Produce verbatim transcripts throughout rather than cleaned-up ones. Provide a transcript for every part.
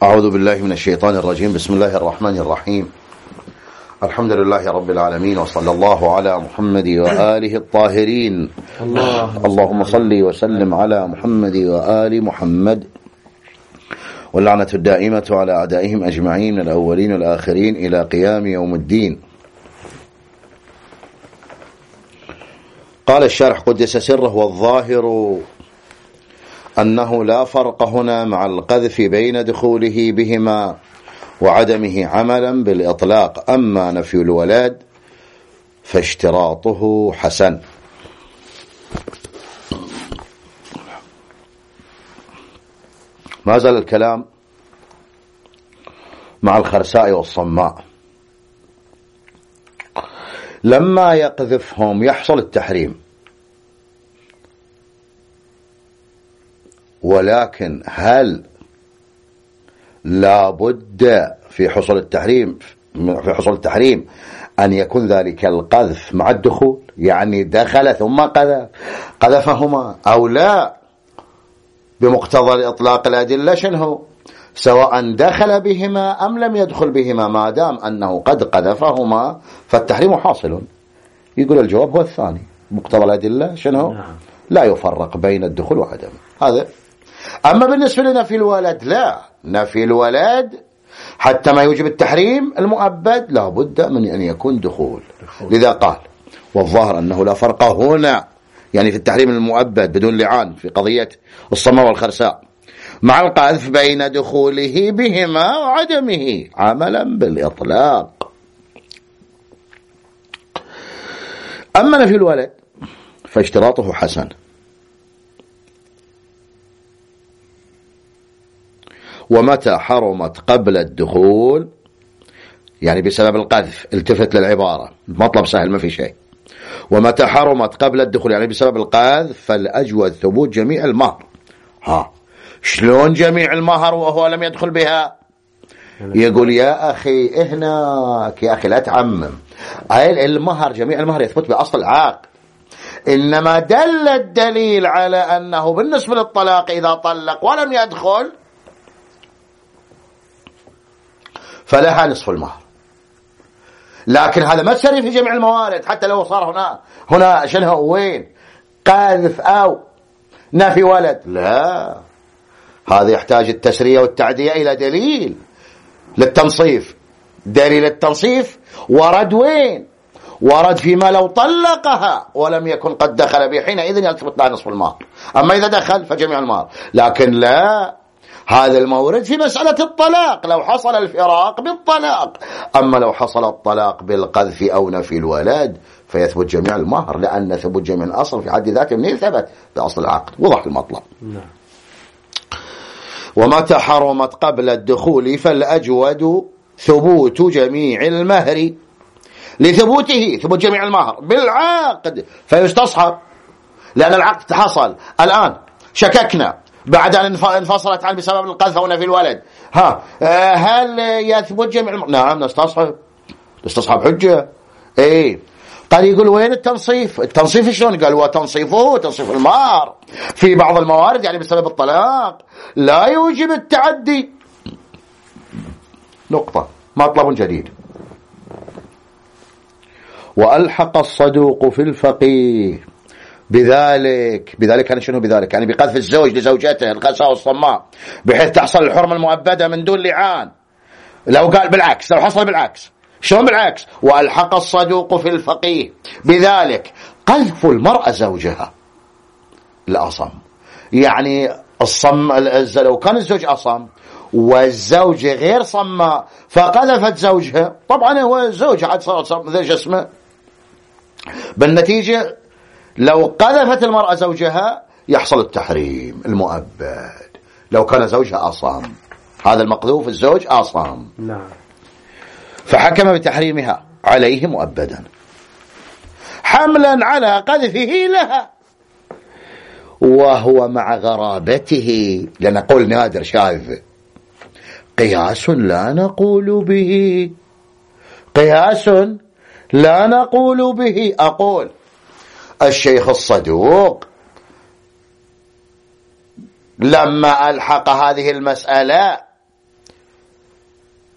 أعوذ بالله من الشيطان الرجيم. بسم الله الرحمن الرحيم. الحمد لله رب العالمين، وصلى الله على محمد وآله الطاهرين. الله اللهم صل وسلم على محمد وآل محمد، واللعنة الدائمة على أعدائهم أجمعين من الأولين والآخرين إلى قيام يوم الدين. قال الشارح قدس سره: والظاهر أنه لا فرق هنا مع القذف بين دخوله بهما وعدمه عملا بالإطلاق، أما نفي الولاد فاشتراطه حسن. ما زال الكلام مع الخرساء والصماء. لما يقذفهم يحصل التحريم، ولكن هل لا بد في حصول التحريم في حصول التحريم أن يكون ذلك القذف مع الدخول؟ يعني دخل ثم قذف قذفهما أو لا، بمقتضى إطلاق الأدلة شنه، سواء دخل بهما أم لم يدخل بهما، ما دام أنه قد قذفهما فالتحريم حاصل. يقول الجواب هو الثاني، مقتضى الأدلة شنه، لا يفرق بين الدخول وعدمه. هذا. أما بالنسبة لنفي الولد، لا، نفي الولد حتى ما يوجب التحريم المؤبد لا بد من أن يكون دخول. لذا قال: والظاهر أنه لا فرق هنا، يعني في التحريم المؤبد بدون لعان في قضية الصماء والخرساء، مع القذف بين دخوله بهما وعدمه عملا بالإطلاق. أما نفي الولد فاشتراطه حسن، ومتى حرمت قبل الدخول، يعني بسبب القذف، التفت للعبارة، مطلب سهل ما في شيء. ومتى حرمت قبل الدخول يعني بسبب القذف، فالأجود ثبوت جميع المهر. ها، شلون جميع المهر وهو لم يدخل بها؟ يقول يا أخي هناك، يا أخي لا تعمم، أي المهر جميع المهر يثبت بأصل العقد، إنما دل الدليل على أنه بالنسبة للطلاق إذا طلق ولم يدخل فلها نصف المهر. لكن هذا ما تسري في جميع الموارد، حتى لو صار هنا هنا شنها وين قاذف أو نفي ولد، لا، هذا يحتاج التسرية والتعدية إلى دليل للتنصيف. دليل التنصيف ورد وين؟ ورد فيما لو طلقها ولم يكن قد دخل به، حينئذ يثبت لها نصف المهر. أما إذا دخل فجميع المهر. لكن لا، هذا المورد في مسألة الطلاق، لو حصل الفراق بالطلاق. أما لو حصل الطلاق بالقذف أو نفي الولد فيثبت جميع المهر، لأن ثبوت جميع الأصل في حد ذاته منين ثبت؟ بأصل العقد. وضح المطلب. نعم. ومتى حرمت قبل الدخول فالأجود ثبوت جميع المهر، لثبوته ثبوت جميع المهر بالعقد فيستصحب، لأن العقد حصل. الآن شككنا بعد أن انفصلت عن بسبب القذف ونفي الولد، ها، هل يثبت جميع الم... نعم، نستصحب نستصحب حجة. ايه، قال يقول وين التنصيف؟ التنصيف شلون؟ قال وتنصيفه تنصيف المهر في بعض الموارد يعني بسبب الطلاق لا يوجب التعدي. نقطة، مطلب جديد. وألحق الصدوق في الفقيه بذلك بذلك يعني شنو بذلك؟ يعني بقذف الزوج لزوجته الخرساء والصماء بحيث تحصل الحرمة المؤبدة من دون لعان. لو قال بالعكس، لو حصل بالعكس، شلون بالعكس؟ وألحق الصدوق في الفقيه بذلك قذف المرأة زوجها الأصم، يعني الصم لو كان الزوج أصم والزوج غير صماء فقذفت زوجها، طبعا هو زوج عاد صار ذا جسمه، بالنتيجة لو قذفت المرأة زوجها يحصل التحريم المؤبد لو كان زوجها أصم. هذا المقذوف الزوج أصم، نعم، فحكم بتحريمها عليه مؤبدا حملا على قذفه لها، وهو مع غرابته، لأن قول نادر شاذ، قياس لا نقول به، قياس لا نقول به. أقول الشيخ الصدوق لما ألحق هذه المسألة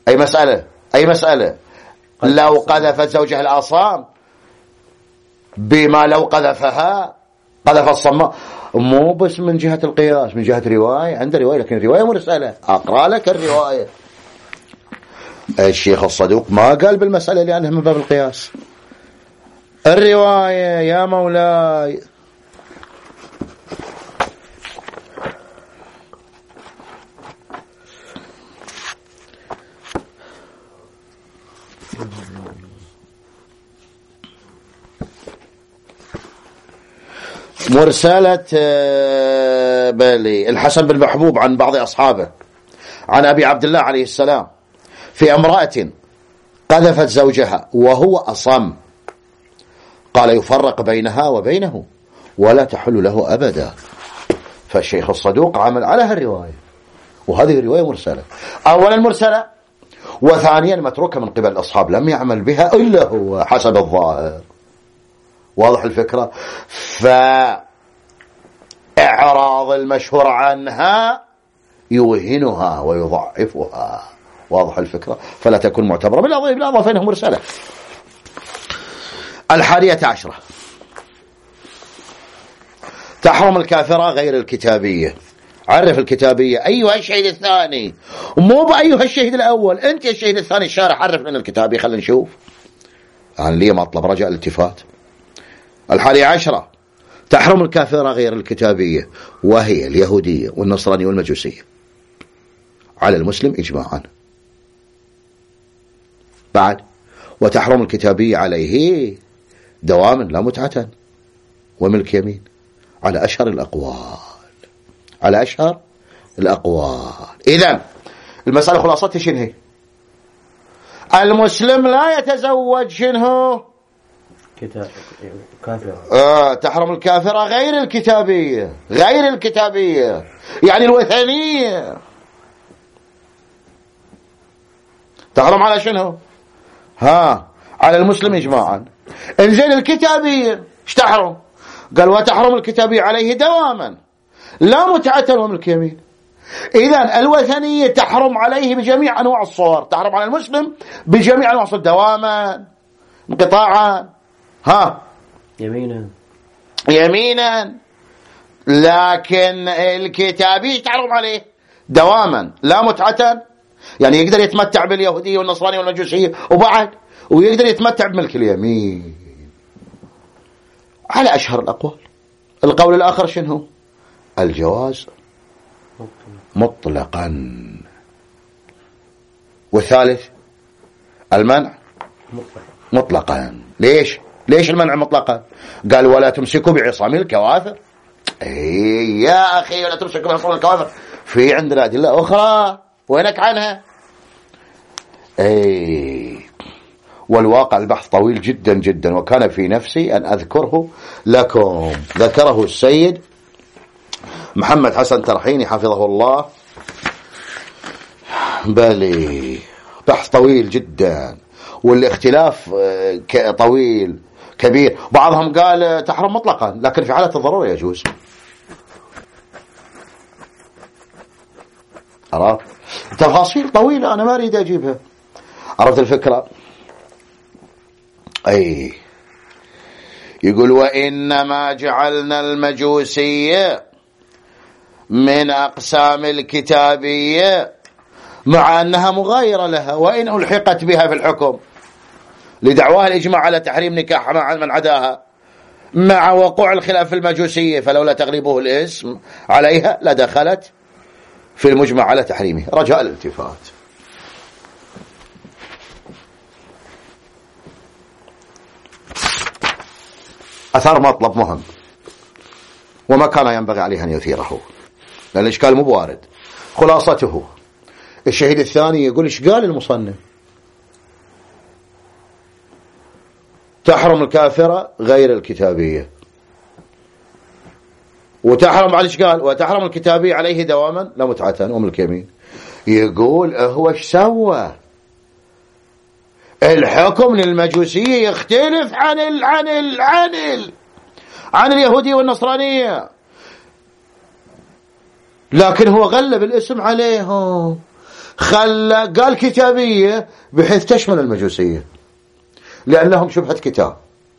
أي مسألة أي مسألة لو قذفت زوجها الأصام بما لو قذفها قذف الصماء، مو بس من جهة القياس، من جهة رواية، عنده رواية لكن رواية مرسلة. أقرأ لك الرواية. الشيخ الصدوق ما قال بالمسألة لأنها من باب القياس. الرواية يا مولاي مرسلة بالي الحسن بن محبوب عن بعض أصحابه عن أبي عبد الله عليه السلام في امرأة قذفت زوجها وهو أصم، قال يفرق بينها وبينه ولا تحل له أبدا. فالشيخ الصدوق عمل على هالرواية، وهذه الرواية مرسلة، أولا مرسلة، وثانيا متروكة من قبل الأصحاب، لم يعمل بها إلا هو حسب الظاهر. واضح الفكرة؟ فإعراض المشهور عنها يوهنها ويضعفها. واضح الفكرة؟ فلا تكون معتبرة بالأضافة إنه مرسلة. الحادية عشرة تحرم الكافرة غير الكتابية. عرف الكتابية أيها الشهيد الثاني، مو بأيها الشهيد الأول، أنت الشهيد الثاني الشارع عرف لنا الكتابية، خلينا نشوف. يعني ليه مطلب رجاء الالتفات. الحادية عشرة تحرم الكافرة غير الكتابية وهي اليهودية والنصرانية والمجوسية على المسلم إجماعا. بعد وتحرم الكتابية عليه دواما لا متعة وملك يمين على أشهر الأقوال، على أشهر الأقوال. إذن المسألة خلاصتها شنو؟ المسلم لا يتزوج شنو؟ كافرة. آه تحرم الكافرة غير الكتابية، غير الكتابية يعني الوثنية. تحرم على شنو؟ ها على المسلم إجماعا. انزين الكتابية ايش تحرم؟ قال وتحرم الكتابية عليه دواما لا متعة وملك يمين. إذن الوثنية تحرم عليه بجميع أنواع الصور، تحرم على المسلم بجميع أنواع الصور دواما انقطاعا ها يمينا يمينا. لكن الكتابي تحرم عليه دواما لا متعة، يعني يقدر يتمتع باليهودية والنصرانية والمجوسية وبعد ويقدر يتمتع بملك اليمين على أشهر الأقوال. القول الآخر شنو؟ الجواز مطلقا. والثالث المنع مطلقا. ليش؟ ليش المنع مطلقا؟ قال ولا تمسكوا بعصام الكوافر. اي يا أخي ولا تمسكوا بعصام الكوافر، في عندنا أدلة أخرى وينك عنها. اي والواقع البحث طويل جدا جدا، وكان في نفسي أن أذكره لكم. ذكره السيد محمد حسن ترحيني حفظه الله. بلي بحث طويل جدا، والاختلاف طويل كبير. بعضهم قال تحرم مطلقا لكن في حالة الضرورة يجوز. عرفت؟ تفاصيل طويلة أنا ما أريد أجيبها. عرفت الفكرة؟ أي يقول وإنما جعلنا المجوسية من أقسام الكتابية مع أنها مغايرة لها وإن ألحقت بها في الحكم لدعواها الإجماع على تحريم نكاح مع من عداها مع وقوع الخلاف في المجوسية، فلولا تغليبه الاسم عليها لدخلت في المجمع على تحريمه. رجاء الالتفات. أثار مطلب مهم وما كان ينبغي عليه أن يثيره لأن الإشكال مو بوارد. خلاصته الشهيد الثاني يقول إيش قال المصنف؟ تحرم الكافرة غير الكتابية، وتحرم بعد إيش قال؟ وتحرم الكتابية عليه دواما لا متعة وملك يمين. يقول هو إيش سوى؟ الحكم للمجوسية يختلف عن ال عن ال عن ال عن اليهودية والنصرانية، لكن هو غلب الاسم عليهم خلى قال كتابية بحيث تشمل المجوسية لأن لهم شبهة كتاب،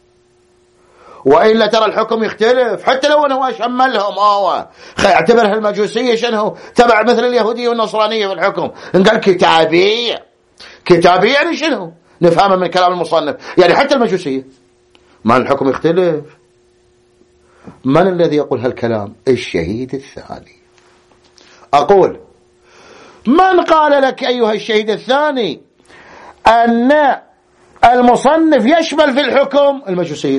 وإلا ترى الحكم يختلف حتى لو أنه شملهم آه اعتبرها المجوسية شنو تبع مثل اليهودية والنصرانية في الحكم. قال كتابية، كتابية يعني شنو نفهمها من كلام المصنف، يعني حتى المجوسية ما الحكم يختلف. من الذي يقول هالكلام؟ الشهيد الثاني. أقول من قال لك أيها الشهيد الثاني أن المصنف يشمل في الحكم المجوسية؟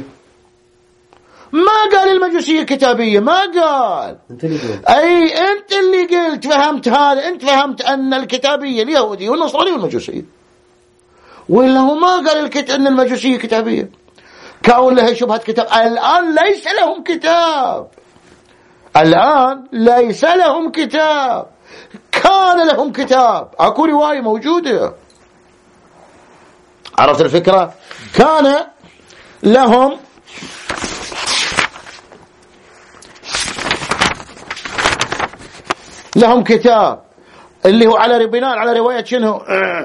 ما قال المجوسية كتابية، ما قال. أنت اللي قلت. أي أنت اللي قلت، فهمت هذا، أنت فهمت أن الكتابية اليهودية والنصرانية والمجوسية، ولا هو ما قال الكت... أن المجوسية كتابية كون لها شبهة كتاب. الآن ليس لهم كتاب، الآن ليس لهم كتاب، كان لهم كتاب. أكو رواية موجودة، عرفت الفكرة؟ كان لهم لهم كتاب اللي هو على بناء على رواية شنو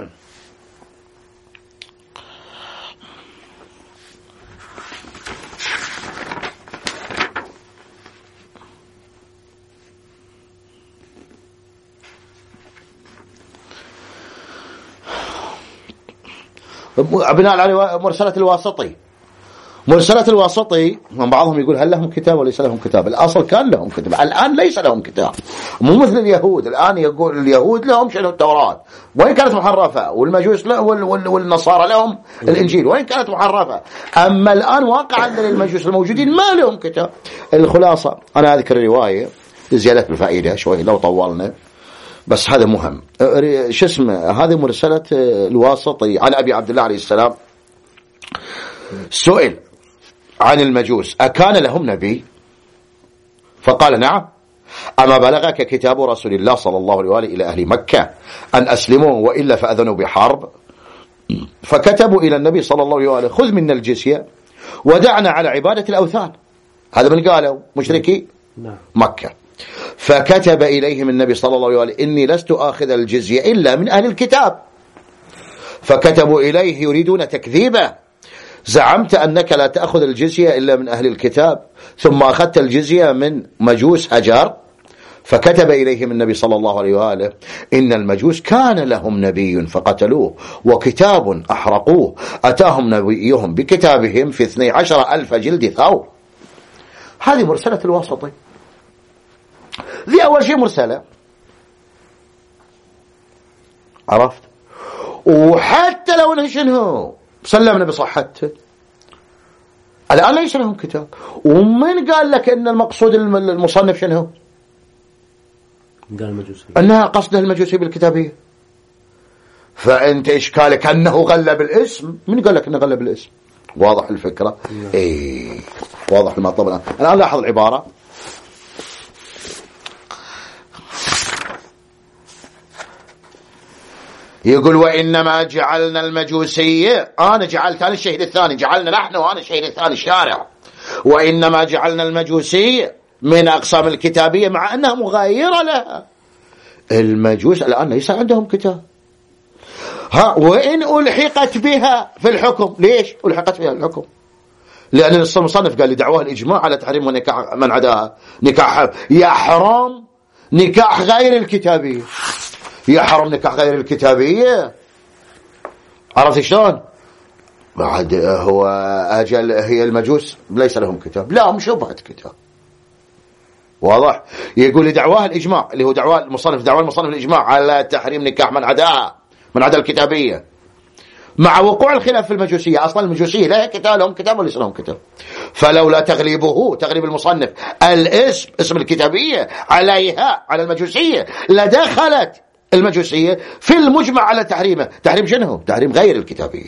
بناء على مرسلة الواسطي. مرسلة الواسطي من بعضهم يقول هل لهم كتاب وليس لهم كتاب. الأصل كان لهم كتاب، الآن ليس لهم كتاب، مو مثل اليهود. الآن يقول اليهود لهم شنو التوراة وإن كانت محرفة، والمجوس والنصارى لهم الإنجيل وإن كانت محرفة. أما الآن واقعا للمجوس الموجودين ما لهم كتاب. الخلاصة أنا أذكر رواية لزيادة الفائدة شوي لو طولنا، بس هذا مهم. شو اسمه هذه مرسلة الواسطي عن أبي عبد الله عليه السلام. سئل عن المجوس أكان لهم نبي؟ فقال نعم. أما بلغك كتاب رسول الله صلى الله عليه وآله إلى أهل مكة أن أسلموا وإلا فأذنوا بحرب؟ فكتبوا إلى النبي صلى الله عليه وآله خذ منا الجزية ودعنا على عبادة الأوثان. هذا من قالوا مشركي مكة. فكتب إليهم النبي صلى الله عليه وآله إني لست آخذ الجزية إلا من أهل الكتاب. فكتبوا إليه يريدون تكذيبه، زعمت أنك لا تأخذ الجزية إلا من أهل الكتاب ثم أخذت الجزية من مجوس هجر. فكتب إليهم النبي صلى الله عليه وآله إن المجوس كان لهم نبي فقتلوه وكتاب أحرقوه أتاهم نبيهم بكتابهم في اثني عشر ألف جلد ثور. هذه مرسلة الواسطي. ذي أول شيء مرسلة، عرفت؟ وحتى لو نشنه سلمنا بصحته، الآن ليس لهم كتاب. ومن قال لك أن المقصود المصنف شنو؟ قال المجوسي، أنها قصده المجوسي بالكتابية. فأنت إشكالك أنه غلب الاسم. من قال لك أنه غلب الاسم؟ واضح الفكرة؟ إيه واضح المطلب. الآن الآن لاحظ العبارة، يقول وإنما جعلنا المجوسية، أنا جعلت، أنا الشهيد الثاني، جعلنا نحن وأنا الشهيد الثاني الشارع، وإنما جعلنا المجوسية من أقسام الكتابية مع أنها مغايرة لها. المجوس الآن ليس عندهم كتاب. ها وإن ألحقت بها في الحكم، ليش ألحقت بها الحكم؟ لأن المصنف قال لدعواه الإجماع على تحريم ونكاح من عداها نكاح يحرم نكاح غير الكتابية، يحرم نكاح غير الكتابية. عرفت شلون؟ بعد هو أجل هي المجوس ليس لهم كتاب، لا هم شبهة كتاب. واضح؟ يقول لدعواه الإجماع اللي هو دعواه المصنف، دعواه المصنف الإجماع على تحريم نكاح من عداها من عدا الكتابية، مع وقوع الخلاف في المجوسية. أصلا المجوسية لا كتاب لهم كتاب وليس لهم كتاب. فلولا تغليبه تغليب المصنف الاسم اسم الكتابية عليها على المجوسية لدخلت المجوسية في المجمع على تحريمه. تحريم شنو؟ تحريم غير الكتابية.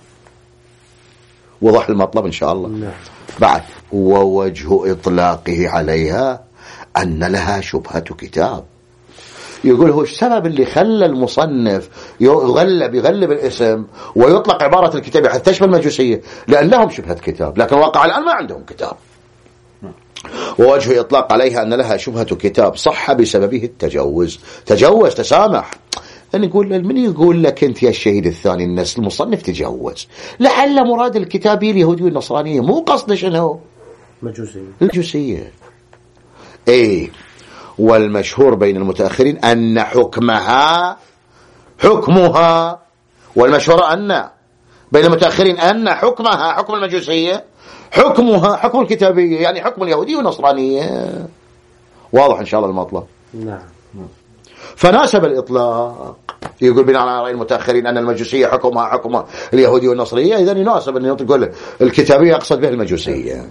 وضح المطلب إن شاء الله. نعم. بعد ووجه إطلاقه عليها أن لها شبهة كتاب. يقول هو السبب اللي خلى المصنف يغلب يغلب الاسم ويطلق عبارة الكتاب حتى تشمل المجوسية، لأن لهم شبهة كتاب، لكن واقع الآن ما عندهم كتاب. ووجه إطلاق عليها أن لها شبهة كتاب صح بسببه التجوز. تجوز تسامح، نقول من يقول لك أنت يا الشهيد الثاني النسل المصنف تجوز؟ لعل مراد الكتابية اليهودية والنصرانية، مو قصد شنو؟ مجوسية. المجوسية. ايه. والمشهور بين المتأخرين أن حكمها حكمها والمشهور أن بين المتأخرين أن حكمها حكم المجوسية حكمها حكم الكتابية، يعني حكم اليهودية والنصرانية. واضح إن شاء الله المطلب. نعم. فناسب الإطلاق، يقول بناء على رأي المتأخرين أن المجوسية حكمها حكم اليهودية والنصرانية، إذن يناسب أن يقول الكتابية يقصد به المجوسية.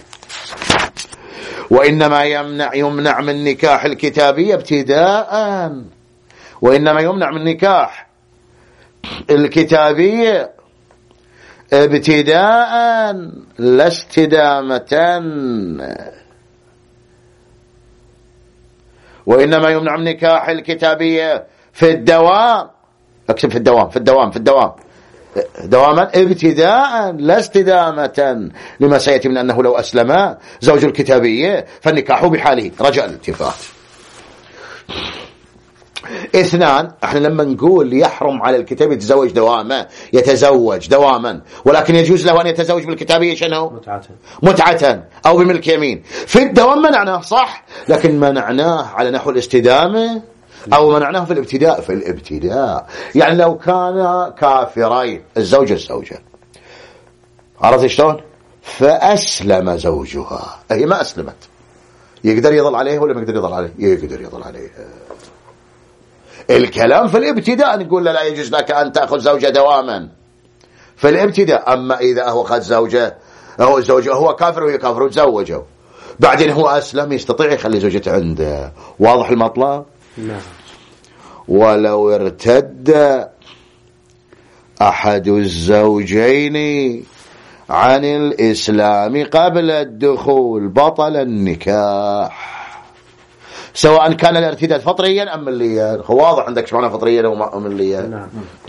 وإنما يمنع يمنع من نكاح الكتابية ابتداء، وإنما يمنع من نكاح الكتابية ابتداء لا استدامة، وإنما يمنع من نكاح الكتابية في الدوام، اكتب في الدوام في الدوام في الدوام دواما ابتداء لا استدامة، لما سيأتي من أنه لو أسلم زوج الكتابية فالنكاح بحاله. رجاء الالتفات. اثنان، احنا لما نقول يحرم على الكتاب يتزوج دواما يتزوج دواما، ولكن يجوز له أن يتزوج بالكتابية شنو؟ متعة متعة أو بملك يمين. في الدوام منعناه صح، لكن منعناه على نحو الاستدامة أو منعناه في الابتداء. في الابتداء يعني لو كان كافرين الزوج الزوجة، عرفت شلون؟ فأسلم زوجها، هي ما أسلمت، يقدر يظل عليه ولا ما يقدر يظل عليه؟ يقدر يظل عليه. الكلام في الابتداء نقول لا يجوز لك أن تأخذ زوجة دواما في الابتداء. أما إذا هو أخذ زوجة هو زوجة هو كافر وهي كافر وتزوجه بعدين هو أسلم، يستطيع يخلي زوجته عنده. واضح المطلب؟ نعم. ولو ارتد أحد الزوجين عن الإسلام قبل الدخول بطل النكاح، سواء كان الارتداد فطريا أم مليا. واضح عندك شو معنى فطريا أو مليا؟ نعم.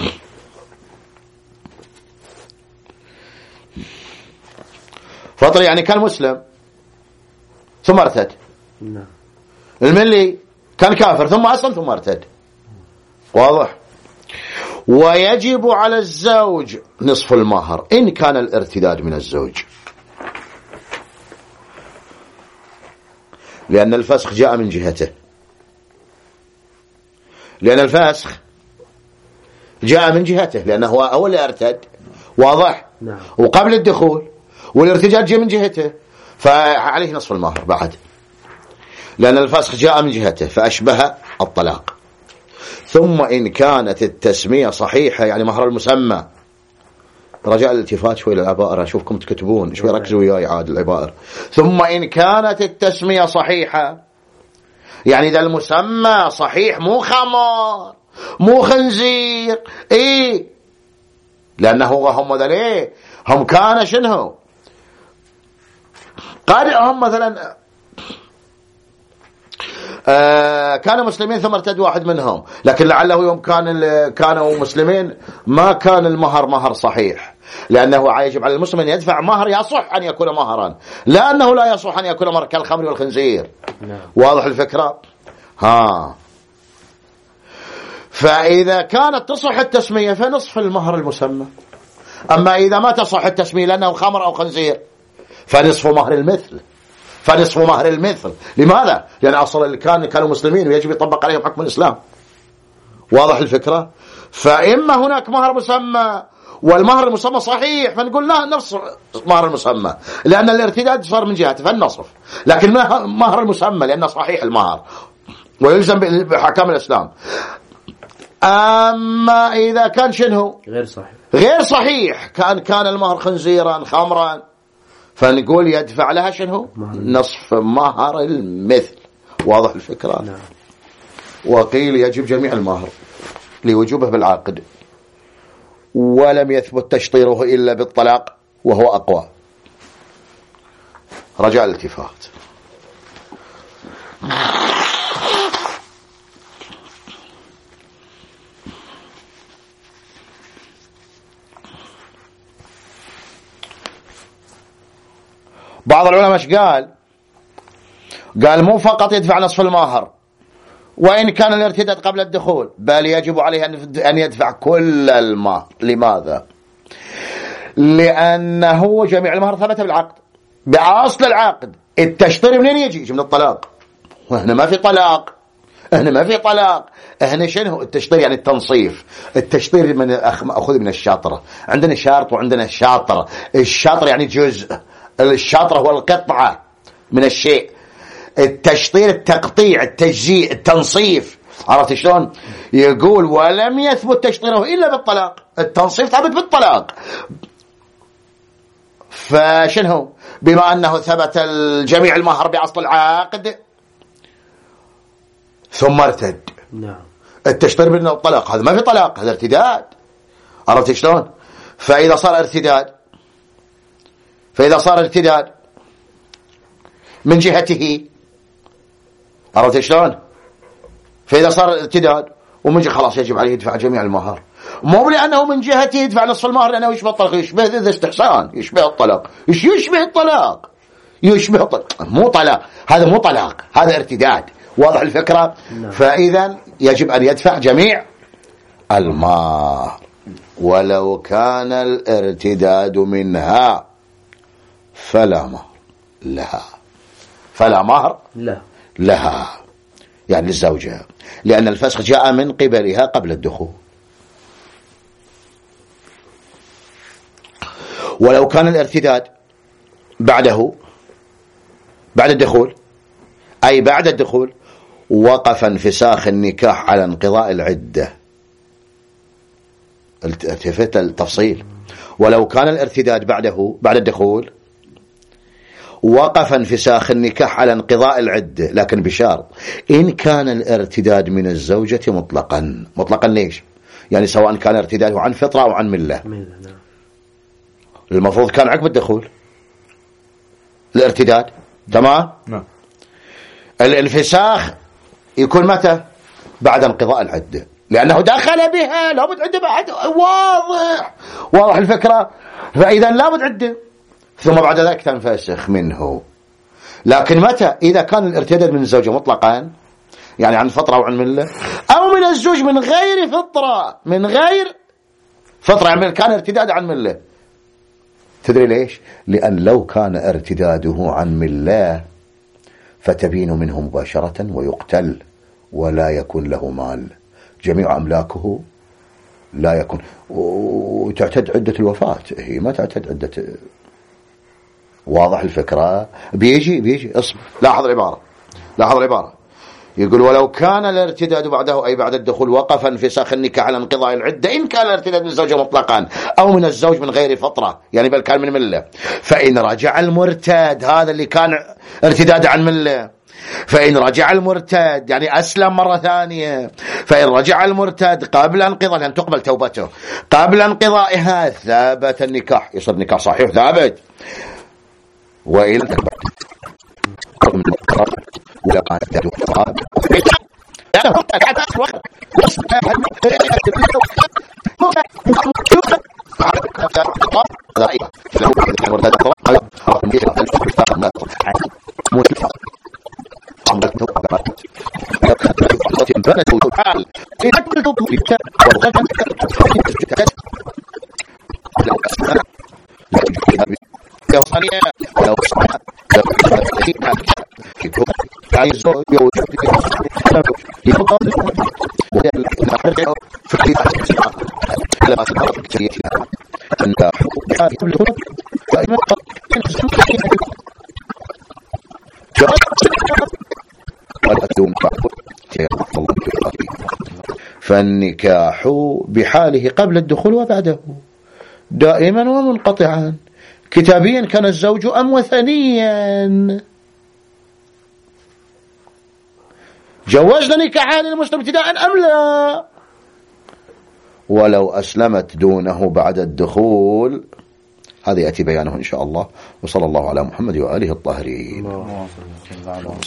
فطري يعني كان مسلم ثم ارتد. نعم. الملي كان كافر ثم أسلم ثم ارتد. واضح؟ ويجب على الزوج نصف المهر إن كان الارتداد من الزوج، لأن الفسخ جاء من جهته، لأن الفسخ جاء من جهته لأنه هو أول ارتد. واضح؟ نعم. وقبل الدخول، والارتداد جاء من جهته فعليه نصف المهر بعد، لأن الفسخ جاء من جهته فأشبه الطلاق. ثم إن كانت التسمية صحيحة يعني مهر المسمى، رجاء الالتفات شوي للعبائر أشوفكم تكتبون شوي، ركزوا وياي عاد العبائر. ثم إن كانت التسمية صحيحة يعني إذا المسمى صحيح مو خمر مو خنزير، إيه لأنه هم ذا ليه هم كان شنو قال هم مثلا آه كانوا مسلمين ثم ارتد واحد منهم، لكن لعله يوم كان كانوا مسلمين ما كان المهر مهر صحيح، لأنه يجب على المسلم أن يدفع مهر يصح أن يكون مهرا، لأنه لا يصح أن يكون مهر كالخمر والخنزير. نعم. واضح الفكرة؟ ها. فإذا كانت تصح التسمية فنصف المهر المسمى، أما إذا ما تصح التسمية لأنه خمر أو خنزير فنصف مهر المثل، فنصف مهر المثل. لماذا؟ لأن أصلا اللي كان كانوا مسلمين ويجب يطبق عليهم حكم الإسلام. واضح الفكرة؟ فإما هناك مهر مسمى والمهر المسمى صحيح فنقول لا نصف مهر المسمى لأن الارتداد صار من جهته فالنصف، لكن مهر المسمى لأنه صحيح المهر ويلزم بحكام الإسلام. أما إذا كان شنو غير صحيح غير صحيح كان كان المهر خنزيرا خمرا فنقول يدفع لها شنو نصف مهر المثل. واضح الفكرة؟ نعم. وقيل يجب جميع المهر لوجوبه بالعقد، ولم يثبت تشطيره إلا بالطلاق وهو أقوى. رجاء الالتفات. بعض العلماء ايش قال؟ قال مو فقط يدفع نصف المهر وإن كان الارتداد قبل الدخول، بل يجب عليه أن يدفع كل المهر. لماذا؟ لأنه جميع المهر ثبت بالعقد، بأصل العقد. التشطير منين يجي؟ يجي من الطلاق، وهنا ما في طلاق، هنا ما في طلاق. هنا شنو التشطير؟ يعني التنصيف. التشطير من أخذ من الشاطرة. عندنا شاط وعندنا الشاطرة. الشاطر يعني جزء، الشاطرة هو القطعة من الشيء. التشطير التقطيع، التجزيء، التنصيف. عرفت شلون؟ يقول ولم يثبت تشطيره إلا بالطلاق. التنصيف ثابت بالطلاق. فشنو؟ بما أنه ثبت الجميع المهر بأصل العقد ثم ارتد. نعم. التشطير من الطلاق، هذا ما في طلاق، هذا ارتداد. عرفت شلون؟ فإذا صار ارتداد فإذا صار ارتداد من جهته، عرفت شلون؟ فإذا صار ارتداد ومن جهة خلاص يجب عليه يدفع جميع المهر. مو لأنه من جهته يدفع نصف المهر لأنه يشبه الطلاق. يشبه ذا استحسان، يشبه الطلاق. إيش يشبه الطلاق؟ يشبه الطلاق. مو طلاق، هذا مو طلاق، هذا ارتداد. واضح الفكرة؟ نعم. فإذا يجب أن يدفع جميع المهر ولو كان الارتداد منها فلا مهر لها. فلا مهر لا لها يعني للزوجة، لأن الفسخ جاء من قبلها قبل الدخول. ولو كان الارتداد بعده بعد الدخول، أي بعد الدخول، وقف انفساخ النكاح على انقضاء العدة. التفت التفصيل. ولو كان الارتداد بعده بعد الدخول، وقف انفساخ النكاح على انقضاء العدة، لكن بشرط إن كان الارتداد من الزوجة مطلقا. مطلقا ليش؟ يعني سواء كان ارتداده عن فطرة أو عن ملة. المفروض كان عقب الدخول الارتداد، تمام؟ نعم. الانفساخ يكون متى؟ بعد انقضاء العدة، لأنه دخل بها، لابد عدة بعد. واضح واضح الفكرة. فإذا لابد عدة، ثم بعد ذلك تنفسخ منه. لكن متى؟ إذا كان الارتداد من الزوجة مطلقا، يعني عن فطرة أو عن ملة، أو من الزوج من غير فطرة، من غير فطرة، يعني كان ارتداد عن ملة. تدري ليش؟ لأن لو كان ارتداده عن ملة فتبين منه مباشرة ويقتل ولا يكون له مال، جميع أملاكه لا يكون. وتعتد عدة الوفاة، هي ما تعتد عدة. واضح الفكرة؟ بيجي بيجي اصبر. لاحظ العبارة، لاحظ العبارة. يقول ولو كان الارتداد بعده أي بعد الدخول، وقف انفساخ النكاح على انقضاء العدة إن كان الارتداد من الزوجة مطلقا أو من الزوج من غير فطرة، يعني بل كان من ملة. فإن رجع المرتاد، هذا اللي كان ارتداد عن ملة، فإن رجع المرتاد يعني أسلم مرة ثانية، فإن رجع المرتاد قبل انقضاء، لأن تقبل توبته قبل انقضائها، ثابت النكاح، يصير نكاح صحيح ثابت. وإن ولا قال فالنكاح بحاله قبل الدخول وبعده دائما ومنقطعا، كتابيا كان الزوج أم وثنيا. جوزنا نكاح للمسلم ابتداء أم لا؟ ولو أسلمت دونه بعد الدخول، هذا يأتي بيانه إن شاء الله. وصلى الله على محمد وآله الطاهرين.